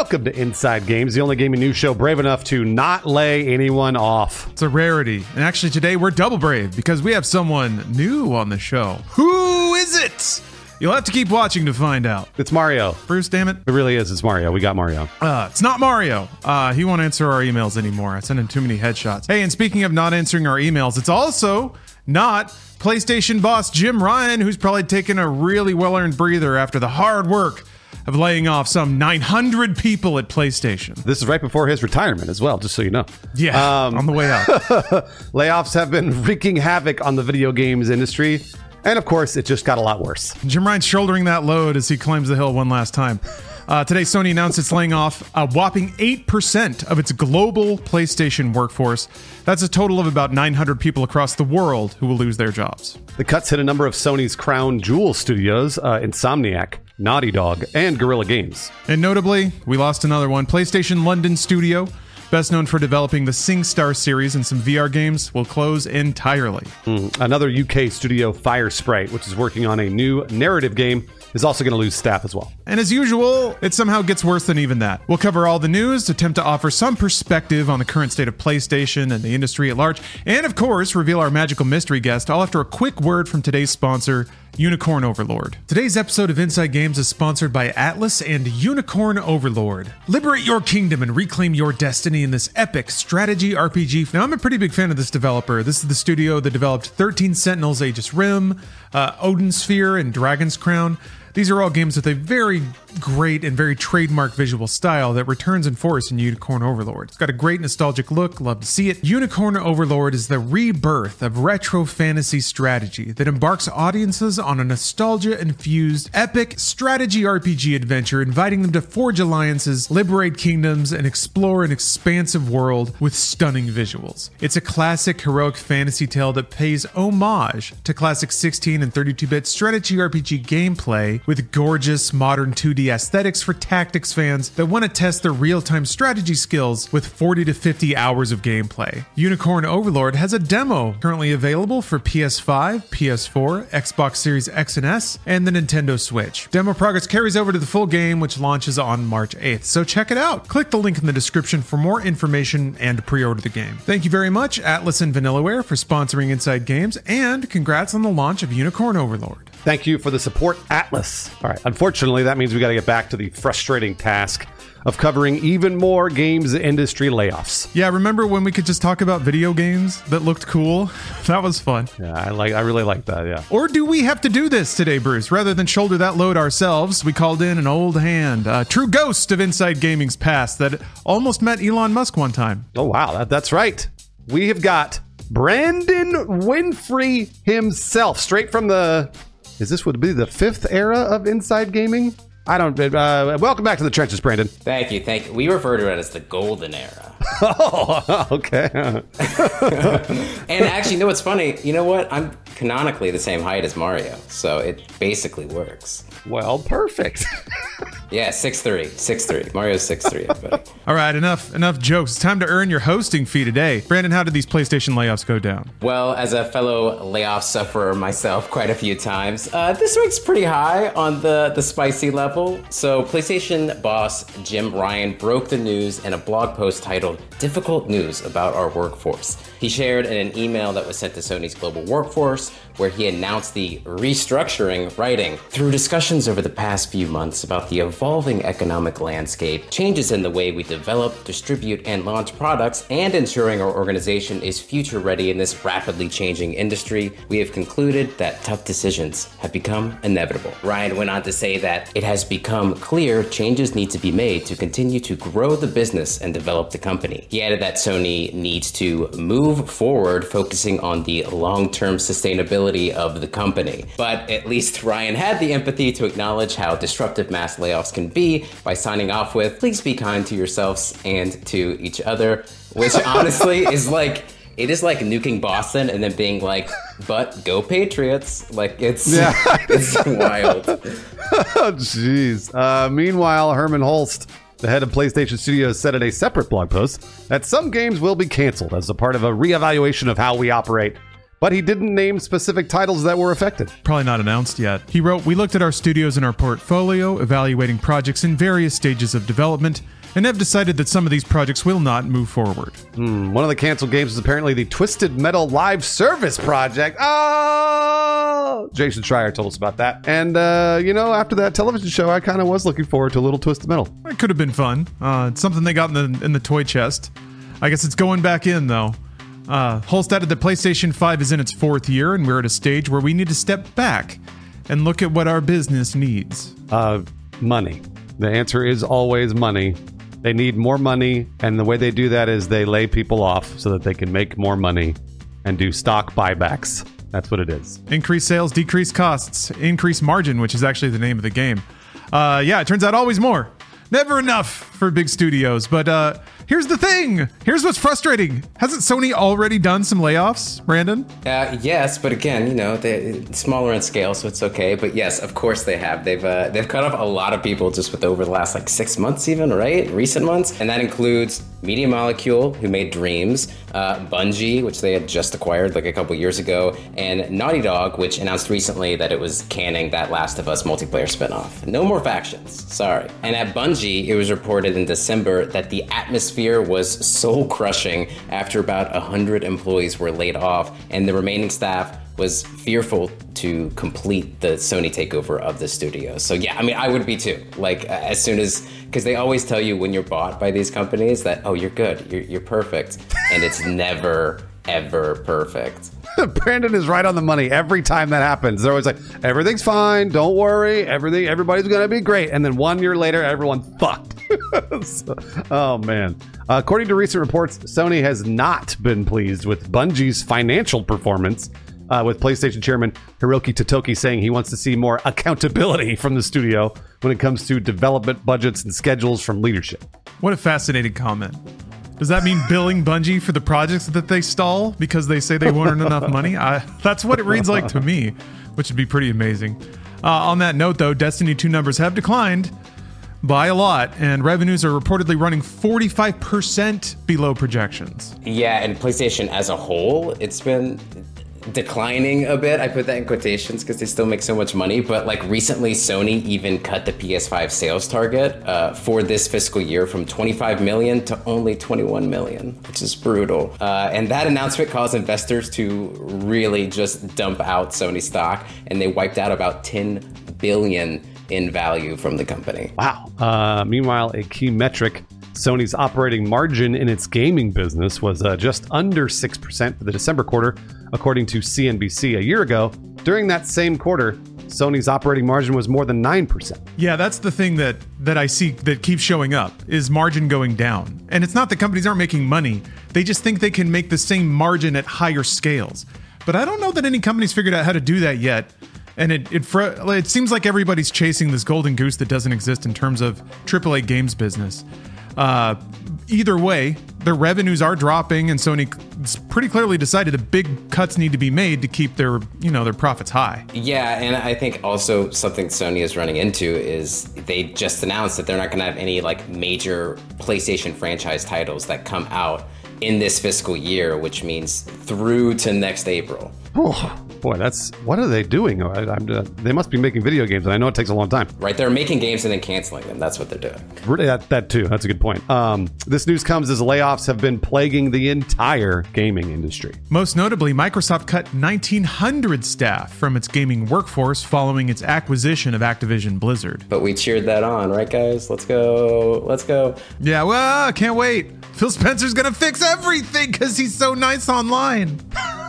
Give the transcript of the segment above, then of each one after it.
Welcome to Inside Games, the only gaming news show brave enough to not lay anyone off. It's a rarity. And actually today we're double brave because we have someone new on the show. Who is it? You'll have to keep watching to find out. It's Mario. Bruce, damn it. It really is. It's Mario. We got Mario. It's not Mario. He won't answer our emails anymore. I sent him too many headshots. Hey, and speaking of not answering our emails, it's also not PlayStation boss Jim Ryan, who's probably taken a really well-earned breather after the hard work of laying off some 900 people at PlayStation. This is right before his retirement as well, just so you know. Yeah, on the way out. Layoffs have been wreaking havoc on the video games industry. And of course, it just got a lot worse. Jim Ryan's shouldering that load as he climbs the hill one last time. Today, Sony announced it's laying off a whopping 8% of its global PlayStation workforce. That's a total of about 900 people across the world who will lose their jobs. The cuts hit a number of Sony's crown jewel studios, Insomniac, Naughty Dog, and Guerrilla Games. And notably, we lost another one. PlayStation London Studio, best known for developing the SingStar series and some VR games, will close entirely. Another UK studio, Firesprite, which is working on a new narrative game, is also going to lose staff as well. And as usual, it somehow gets worse than even that. We'll cover all the news, attempt to offer some perspective on the current state of PlayStation and the industry at large, and of course, reveal our magical mystery guest, all after a quick word from today's sponsor, Unicorn Overlord. Today's episode of Inside Games is sponsored by Atlas and Unicorn Overlord. Liberate your kingdom and reclaim your destiny in this epic strategy RPG. Now, I'm a pretty big fan of this developer. This is the studio that developed 13 Sentinels, Aegis Rim, Odin Sphere, and Dragon's Crown. These are all games with a very great and very trademark visual style that returns in force in Unicorn Overlord. It's got a great nostalgic look, love to see it. Unicorn Overlord is the rebirth of retro fantasy strategy that embarks audiences on a nostalgia-infused, epic strategy RPG adventure, inviting them to forge alliances, liberate kingdoms, and explore an expansive world with stunning visuals. It's a classic heroic fantasy tale that pays homage to classic 16 and 32-bit strategy RPG gameplay with gorgeous modern 2D aesthetics for tactics fans that want to test their real-time strategy skills with 40 to 50 hours of gameplay. Unicorn Overlord has a demo currently available for PS5, PS4, Xbox Series X and S, and the Nintendo Switch. Demo progress carries over to the full game, which launches on March 8th, so check it out. Click the link in the description for more information and pre-order the game. Thank you very much, Atlas and Vanillaware, for sponsoring Inside Games, and congrats on the launch of Unicorn Overlord. Thank you for the support, Atlas. All right, unfortunately, that means we got to get back to the frustrating task of covering even more games industry layoffs. Yeah, remember when we could just talk about video games that looked cool? That was fun. Yeah, I really like that, yeah. Or do we have to do this today, Bruce? Rather than shoulder that load ourselves, we called in an old hand, a true ghost of Inside Gaming's past that almost met Elon Musk one time. Oh, wow, that's right. We have got Brandon Winfrey himself, straight from the... would be the fifth era of Inside Gaming? I don't... welcome back to the trenches, Brandon. Thank you. We refer to it as the golden era. Oh, okay. And actually, you know what's funny? You know what? I'm canonically the same height as Mario, so it basically works. Well, perfect. Yeah, 6'3". Mario's 6'3", everybody. All right, enough jokes. It's time to earn your hosting fee today. Brandon, how did these PlayStation layoffs go down? Well, as a fellow layoff sufferer myself quite a few times, this week's pretty high on the spicy level. So PlayStation boss Jim Ryan broke the news in a blog post titled "Difficult News About Our Workforce." He shared in an email that was sent to Sony's global workforce, where he announced the restructuring, writing, "Through discussions over the past few months about the evolving economic landscape, changes in the way we develop, distribute, and launch products, and ensuring our organization is future ready in this rapidly changing industry, we have concluded that tough decisions have become inevitable." Ryan went on to say that it has become clear changes need to be made to continue to grow the business and develop the company. He added that Sony needs to move forward, focusing on the long-term sustainability of the company. But at least Ryan had the empathy to acknowledge how disruptive mass layoffs can be by signing off with, "Please be kind to yourselves and to each other," which honestly is like, it is like nuking Boston and then being like, "But go Patriots." Like, it's wild. Oh, jeez. Meanwhile, Herman Holst, the head of PlayStation Studios, said in a separate blog post that some games will be canceled as a part of a reevaluation of how we operate. but he didn't name specific titles that were affected. Probably not announced yet. He wrote, "We looked at our studios and our portfolio, evaluating projects in various stages of development, and have decided that some of these projects will not move forward." One of the canceled games is apparently the Twisted Metal live service project. Oh! Jason Schreier told us about that. And, after that television show, I kind of was looking forward to a little Twisted Metal. It could have been fun. It's something they got in the toy chest. I guess it's going back in, though. Hulst added that PlayStation 5 is in its 4th year, and we're at a stage where we need to step back and look at what our business needs. Money. The answer is always money. They need more money, and the way they do that is they lay people off so that they can make more money and do stock buybacks. That's what it is. Increase sales, decrease costs, increase margin, which is actually the name of the game. It turns out always more. Never enough for big studios. But here's the thing. Here's what's frustrating. Hasn't Sony already done some layoffs, Brandon? Yes, but again, they're smaller in scale, so it's okay. But yes, of course they have. They've cut off a lot of people just over the last 6 months even, right? Recent months. And that includes Media Molecule, who made Dreams, Bungie, which they had just acquired a couple years ago, and Naughty Dog, which announced recently that it was canning that Last of Us multiplayer spinoff. No more factions. Sorry. And at Bungie, it was reported in December that the atmosphere was soul-crushing after about 100 employees were laid off, and the remaining staff was fearful to complete the Sony takeover of the studio. So yeah, I would be too. As soon as, because they always tell you when you're bought by these companies that, oh, you're good, you're perfect, and it's never, ever perfect. Brandon is right on the money every time that happens. They're always like, everything's fine, don't worry, everybody's gonna be great. And then 1 year later, everyone's fucked. Oh man. According to recent reports, Sony has not been pleased with Bungie's financial performance, with PlayStation chairman Hiroki Totoki saying he wants to see more accountability from the studio when it comes to development budgets and schedules from leadership. What a fascinating comment. Does that mean billing Bungie for the projects that they stall because they say they weren't enough money? That's what it reads like to me, which would be pretty amazing. On that note, though, Destiny 2 numbers have declined by a lot, and revenues are reportedly running 45% below projections. Yeah, and PlayStation as a whole, it's been declining a bit. I put that in quotations because they still make so much money, but recently Sony even cut the PS5 sales target for this fiscal year from 25 million to only 21 million, which is brutal. And that announcement caused investors to really just dump out Sony stock, and they wiped out about 10 billion in value from the company. Wow. Meanwhile, a key metric, Sony's operating margin in its gaming business was just under 6% for the December quarter, according to CNBC. A year ago, during that same quarter, Sony's operating margin was more than 9%. Yeah, that's the thing that I see that keeps showing up, is margin going down. And it's not that companies aren't making money. They just think they can make the same margin at higher scales. But I don't know that any company's figured out how to do that yet. And it seems like everybody's chasing this golden goose that doesn't exist in terms of AAA games business. Either way, their revenues are dropping, and Sony pretty clearly decided the big cuts need to be made to keep their profits high. Yeah, and I think also something Sony is running into is they just announced that they're not going to have any major PlayStation franchise titles that come out in this fiscal year, which means through to next April. Oh, boy, what are they doing? They must be making video games, and I know it takes a long time. Right, they're making games and then canceling them. That's what they're doing. That too. That's a good point. This news comes as layoffs have been plaguing the entire gaming industry. Most notably, Microsoft cut 1,900 staff from its gaming workforce following its acquisition of Activision Blizzard. But we cheered that on, right, guys? Let's go. Let's go. Yeah, well, can't wait. Phil Spencer's going to fix everything because he's so nice online.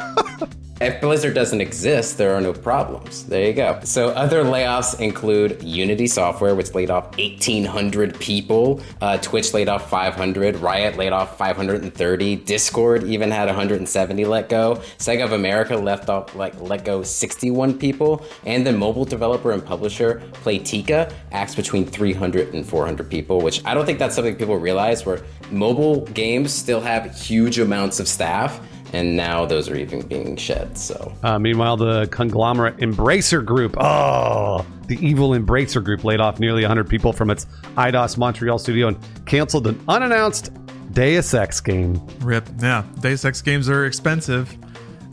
If Blizzard doesn't exist, there are no problems. There you go. So other layoffs include Unity Software, which laid off 1,800 people. Twitch laid off 500. Riot laid off 530. Discord even had 170 let go. Sega of America let go 61 people. And the mobile developer and publisher Playtika axed between 300 and 400 people, which I don't think that's something people realize, where mobile games still have huge amounts of staff. And now those are even being shed. So, meanwhile, the conglomerate Embracer Group, the evil Embracer Group, laid off nearly 100 people from its Eidos Montreal studio and canceled an unannounced Deus Ex game. RIP. Yeah, Deus Ex games are expensive.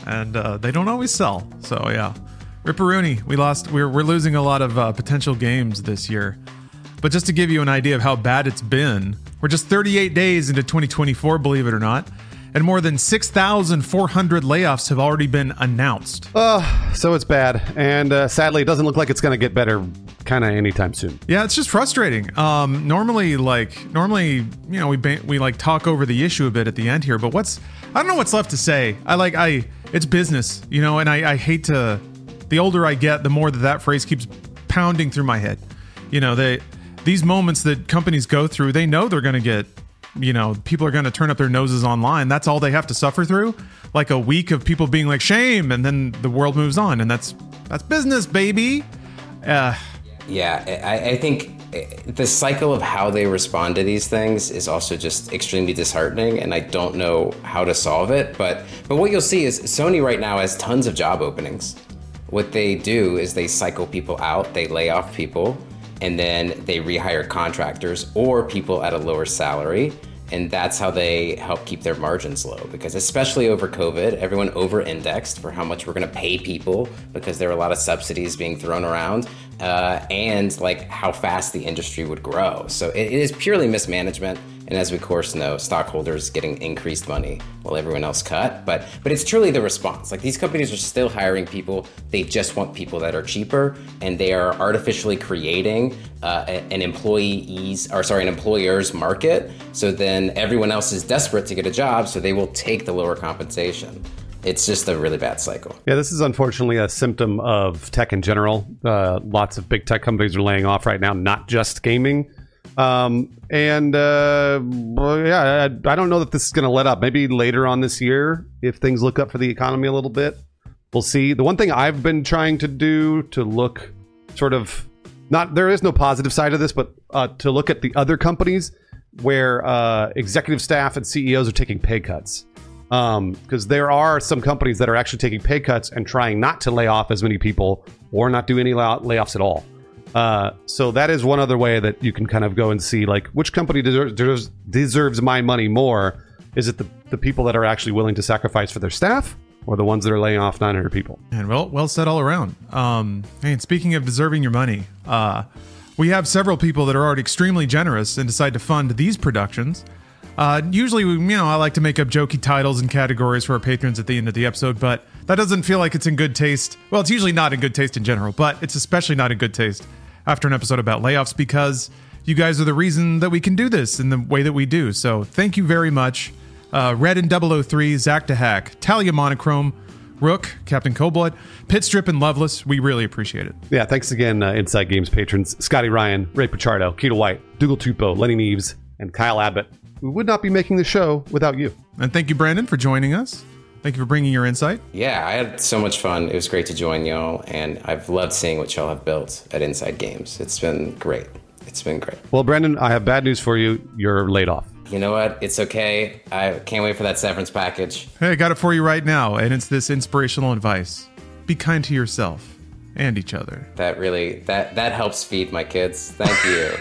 and they don't always sell. So yeah, Ripperoonie, we're losing a lot of potential games this year. But just to give you an idea of how bad it's been, we're just 38 days into 2024, believe it or not, and more than 6,400 layoffs have already been announced. So it's bad, and sadly, it doesn't look like it's going to get better kind of anytime soon. Yeah, it's just frustrating. Normally, you know, we like talk over the issue a bit at the end here, but I don't know what's left to say. It's business, you know, and I hate to. The older I get, the more that phrase keeps pounding through my head. You know, these moments that companies go through, they know they're going to get. You know, people are going to turn up their noses online. That's all they have to suffer through. Like a week of people being like, shame, and then the world moves on, and that's business, baby. Yeah, I think the cycle of how they respond to these things is also just extremely disheartening, and I don't know how to solve it. But what you'll see is Sony right now has tons of job openings. What they do is they cycle people out, they lay off people, and then they rehire contractors or people at a lower salary. And that's how they help keep their margins low, because especially over COVID, everyone over-indexed for how much we're going to pay people because there were a lot of subsidies being thrown around, and like how fast the industry would grow. So it is purely mismanagement. And as we of course know, stockholders getting increased money while everyone else cut. But it's truly the response. Like, these companies are still hiring people. They just want people that are cheaper, and they are artificially creating an employer's market. So then everyone else is desperate to get a job, so they will take the lower compensation. It's just a really bad cycle. Yeah, this is unfortunately a symptom of tech in general. Lots of big tech companies are laying off right now, not just gaming. I don't know that this is going to let up. Maybe later on this year, if things look up for the economy a little bit, we'll see. The one thing I've been trying to do to look sort of there is no positive side of this, but to look at the other companies where executive staff and CEOs are taking pay cuts. Because there are some companies that are actually taking pay cuts and trying not to lay off as many people or not do any layoffs at all. So that is one other way that you can kind of go and see, like, which company deserves my money more. Is it the people that are actually willing to sacrifice for their staff, or the ones that are laying off 900 people? And well said all around. And speaking of deserving your money, we have several people that are already extremely generous and decide to fund these productions. Usually, I like to make up jokey titles and categories for our patrons at the end of the episode, but that doesn't feel like it's in good taste. Well, it's usually not in good taste in general, but it's especially not in good taste after an episode about layoffs, because you guys are the reason that we can do this in the way that we do. So thank you very much. Red and 003, Zach DeHack, Talia Monochrome, Rook, Captain Coldblood, Pitstrip, and Loveless. We really appreciate it. Yeah, thanks again, Inside Games patrons, Scotty Ryan, Ray Pichardo, Keto White, Dougal Tupo, Lenny Neves, and Kyle Abbott. We would not be making the show without you. And thank you, Brandon, for joining us. Thank you for bringing your insight. Yeah, I had so much fun. It was great to join y'all, and I've loved seeing what y'all have built at Inside Games. It's been great. It's been great. Well, Brandon, I have bad news for you. You're laid off. You know what? It's okay. I can't wait for that severance package. Hey, I got it for you right now, and it's this inspirational advice. Be kind to yourself and each other. That really, that helps feed my kids. Thank you.